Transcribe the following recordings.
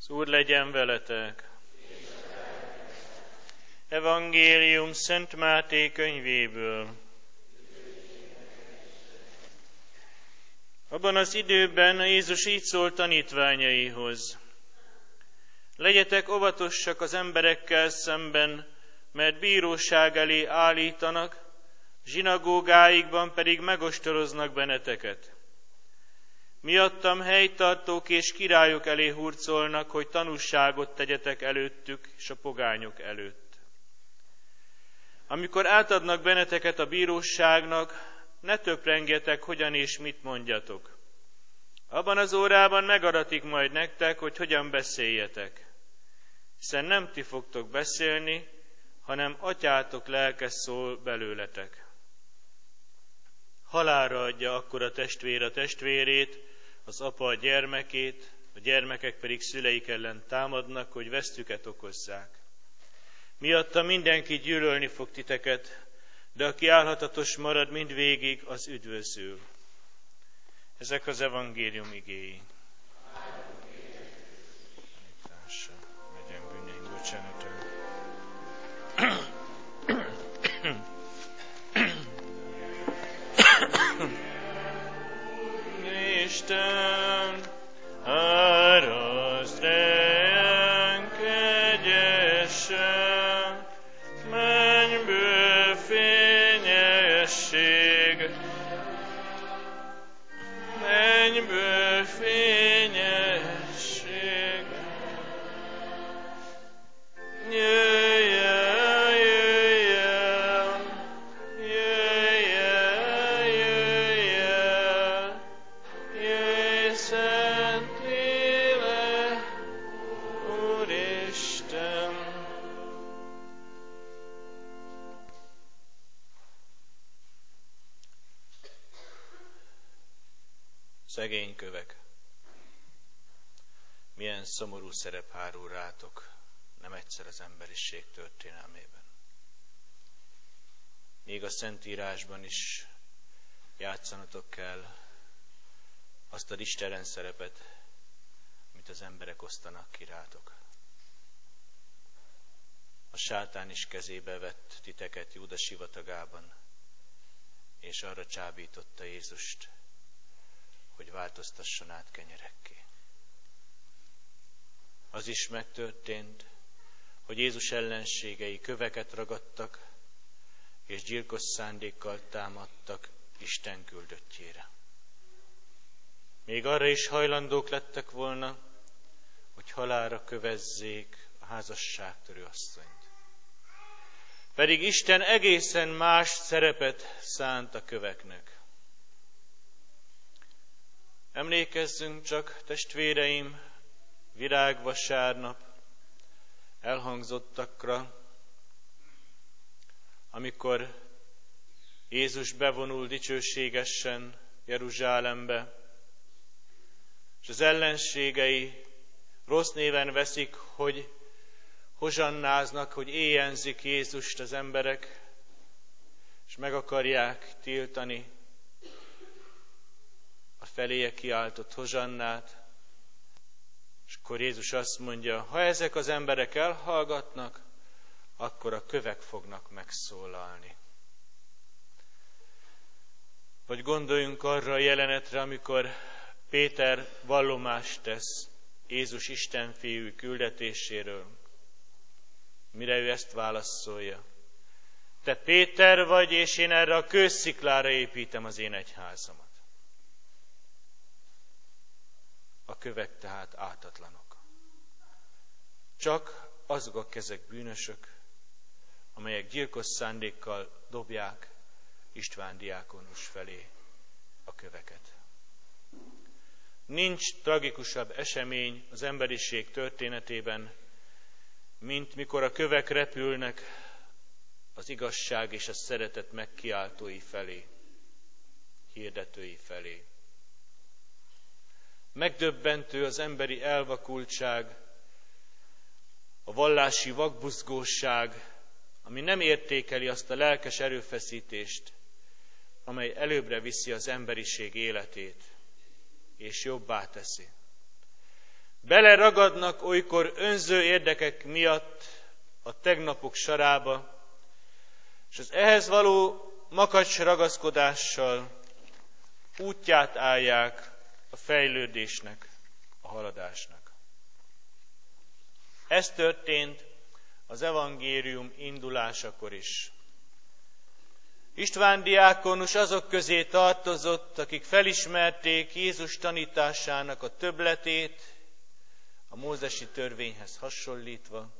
Az Úr legyen veletek. Evangélium Szent Máté könyvéből. Abban az időben Jézus így szólt tanítványaihoz: legyetek óvatosak az emberekkel szemben, mert bíróság elé állítanak, zsinagógáikban pedig megostoroznak benneteket. Miattam helytartók és királyok elé hurcolnak, hogy tanúságot tegyetek előttük és a pogányok előtt. Amikor átadnak benneteket a bíróságnak, ne töprengjetek, hogyan és mit mondjatok. Abban az órában megadatik majd nektek, hogy hogyan beszéljetek. Hiszen nem ti fogtok beszélni, hanem atyátok lelke szól belőletek. Halálra adja akkor a testvér a testvérét, az apa a gyermekét, a gyermekek pedig szüleik ellen támadnak, hogy vesztüket okozzák. Miatta mindenki gyűlölni fog titeket, de aki állhatatos marad mindvégig, az üdvözül. Ezek az evangélium igéi. Legyen bűneink bocsánata. Isten, árazd ránk egyesen, mennyből fényesség, mennyből fényesség. Jöjj el, jöjj el, jöjj el, jöjj el, jöjj Szent Lélek, Úristen. Szegény kövek, milyen szomorú szerep hárul rátok, nem egyszer az emberiség történelmében. Még a Szentírásban is játszanatok kell azt az istenen szerepet, amit az emberek osztanak ki rátok. A sátán is kezébe vett titeket Júda sivatagában, és arra csábította Jézust, hogy változtasson át kenyerekké. Az is megtörtént, hogy Jézus ellenségei köveket ragadtak, és gyilkos szándékkal támadtak Isten küldöttjére. Még arra is hajlandók lettek volna, hogy halálra kövezzék a házasságtörő asszonyt. Pedig Isten egészen más szerepet szánt a köveknek. Emlékezzünk csak, testvéreim, virágvasárnap elhangzottakra, amikor Jézus bevonul dicsőségesen Jeruzsálembe, és az ellenségei rossz néven veszik, hogy hozsannáznak, hogy éjjenzik Jézust az emberek, és meg akarják tiltani a feléje kiáltott hozsannát, és akkor Jézus azt mondja, ha ezek az emberek elhallgatnak, akkor a kövek fognak megszólalni. Vagy gondoljunk arra a jelenetre, amikor Péter vallomást tesz Jézus Isten fiú küldetéséről. Mire ő ezt válaszolja? Te Péter vagy, és én erre a kősziklára építem az én egyházamat. A kövek tehát ártatlanok. Csak azok a kezek bűnösök, amelyek gyilkos szándékkal dobják István diákonus felé a köveket. Nincs tragikusabb esemény az emberiség történetében, mint mikor a kövek repülnek az igazság és a szeretet megkiáltói felé, hirdetői felé. Megdöbbentő az emberi elvakultság, a vallási vakbuzgóság, ami nem értékeli azt a lelkes erőfeszítést, amely előbbre viszi az emberiség életét, és jobbá teszi. Beleragadnak olykor önző érdekek miatt a tegnapok sarába, és az ehhez való makacs ragaszkodással útját állják a fejlődésnek, a haladásnak. Ez történt az evangélium indulásakor is. István diákonus azok közé tartozott, akik felismerték Jézus tanításának a többletét, a mózesi törvényhez hasonlítva,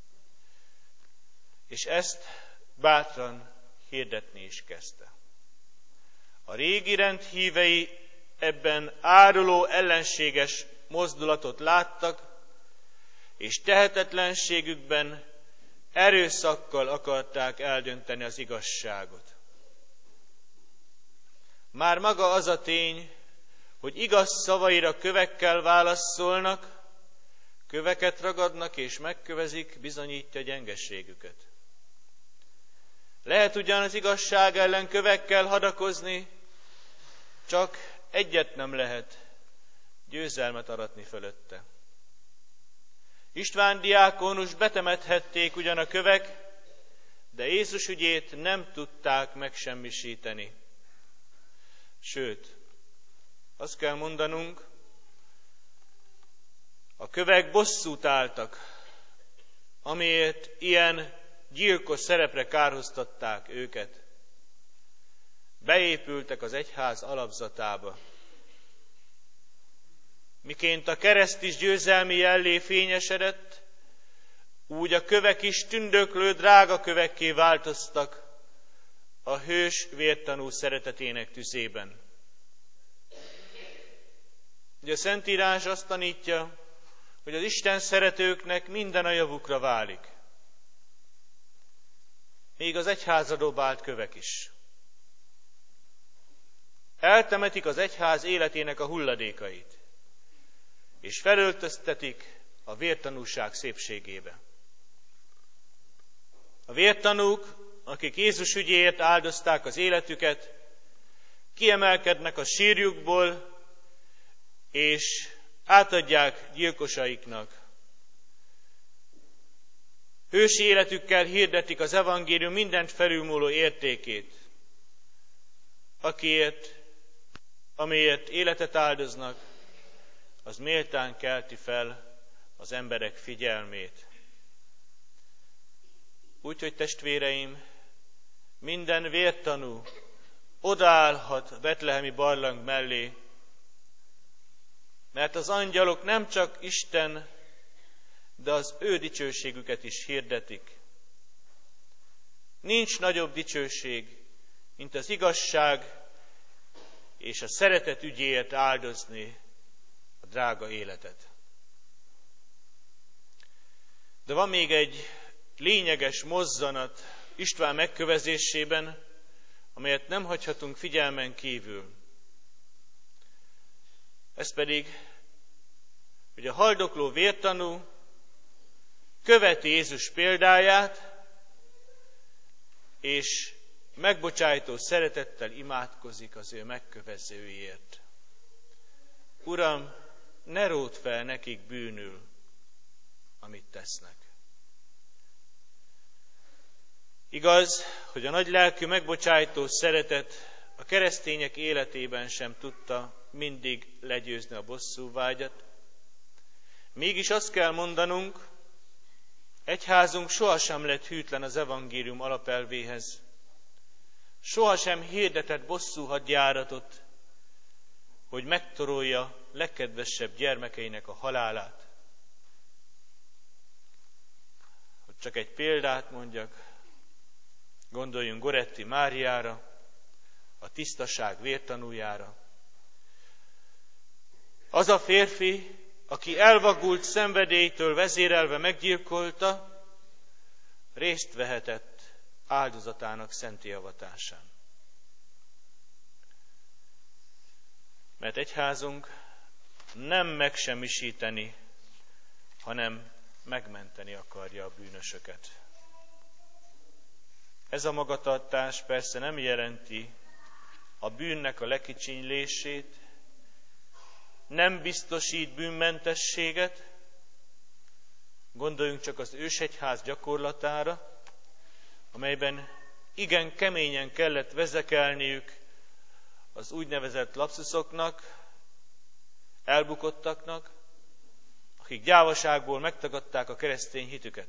és ezt bátran hirdetni is kezdte. A régi rend hívei ebben áruló ellenséges mozdulatot láttak, és tehetetlenségükben erőszakkal akarták eldönteni az igazságot. Már maga az a tény, hogy igaz szavaira kövekkel válaszolnak, köveket ragadnak és megkövezik, bizonyítja gyengeségüket. Lehet ugyan az igazság ellen kövekkel hadakozni, csak egyet nem lehet, győzelmet aratni fölötte. István diákonus betemethették ugyan a kövek, de Jézus ügyét nem tudták megsemmisíteni. Sőt, azt kell mondanunk, a kövek bosszút álltak, amiért ilyen gyilkos szerepre kárhoztatták őket. Beépültek az egyház alapzatába. Miként a kereszt is győzelmi jellé fényesedett, úgy a kövek is tündöklő drága kövekké változtak a hős vértanú szeretetének tüzében. Ugye a Szentírás azt tanítja, hogy az Isten szeretőknek minden a javukra válik. Még az egyházra dobált kövek is. Eltemetik az egyház életének a hulladékait, és felöltöztetik a vértanúság szépségébe. A vértanúk, akik Jézus ügyéért áldozták az életüket, kiemelkednek a sírjukból, és átadják gyilkosaiknak. Hősi életükkel hirdetik az evangélium mindent felülmúló értékét, amiért életet áldoznak, az méltán kelti fel az emberek figyelmét. Úgyhogy testvéreim, minden vértanú odaállhat a betlehemi barlang mellé, mert az angyalok nem csak Isten, de az ő dicsőségüket is hirdetik. Nincs nagyobb dicsőség, mint az igazság és a szeretet ügyéért áldozni a drága életet. De van még egy lényeges mozzanat István megkövezésében, amelyet nem hagyhatunk figyelmen kívül. Ez pedig, hogy a haldokló vértanú követi Jézus példáját, és megbocsájtó szeretettel imádkozik az ő megkövezőiért. Uram, ne ródd fel nekik bűnül, amit tesznek. Igaz, hogy a nagylelkű megbocsájtó szeretet a keresztények életében sem tudta mindig legyőzni a bosszúvágyat. Mégis azt kell mondanunk, egyházunk sohasem lett hűtlen az evangélium alapelvéhez. Sohasem hirdetett bosszúhadjáratot, hogy megtorolja legkedvesebb gyermekeinek a halálát. Hogy csak egy példát mondjak, gondoljunk Goretti Máriára, a tisztaság vértanújára. Az a férfi, aki elvagult szenvedélytől vezérelve meggyilkolta, részt vehetett áldozatának szentélyavatásán. Mert egyházunk nem megsemmisíteni, hanem megmenteni akarja a bűnösöket. Ez a magatartás persze nem jelenti a bűnnek a lekicsinylését, nem biztosít bűnmentességet. Gondoljunk csak az ősegyház gyakorlatára, amelyben igen keményen kellett vezekelniük az úgynevezett lapszuszoknak, elbukottaknak, akik gyávaságból megtagadták a keresztény hitüket.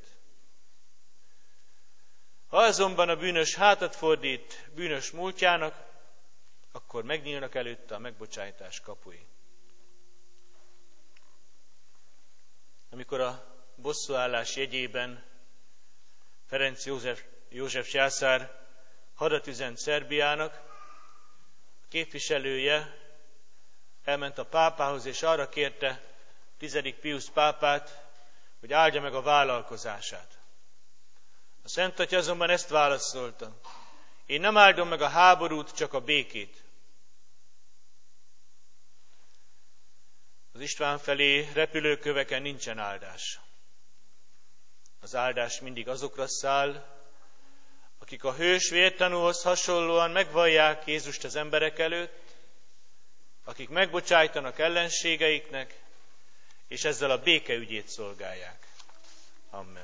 Ha azonban a bűnös hátat fordít bűnös múltjának, akkor megnyílnak előtte a megbocsájtás kapui. Amikor a bosszúállás jegyében Ferenc József császár hadat üzent Szerbiának, a képviselője elment a pápához, és arra kérte 10. Piusz pápát, hogy áldja meg a vállalkozását. A Szent Atya azonban ezt válaszolta: én nem áldom meg a háborút, csak a békét. Az István felé repülőköveken nincsen áldás. Az áldás mindig azokra száll, akik a hős vértanúhoz hasonlóan megvallják Jézust az emberek előtt, akik megbocsájtanak ellenségeiknek, és ezzel a béke ügyét szolgálják. Amen.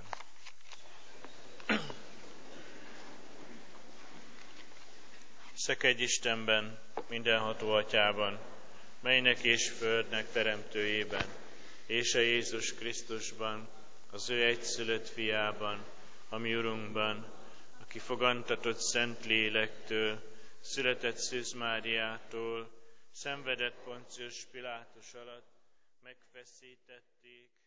Szekedj Istenben, mindenható Atyában, mennynek és földnek teremtőjében, és a Jézus Krisztusban, az ő egyszülött fiában, a mi Urunkban, aki fogantatott Szent Lélektől, született Szűz Máriától, szenvedett Poncius Pilátus alatt, megfeszítették,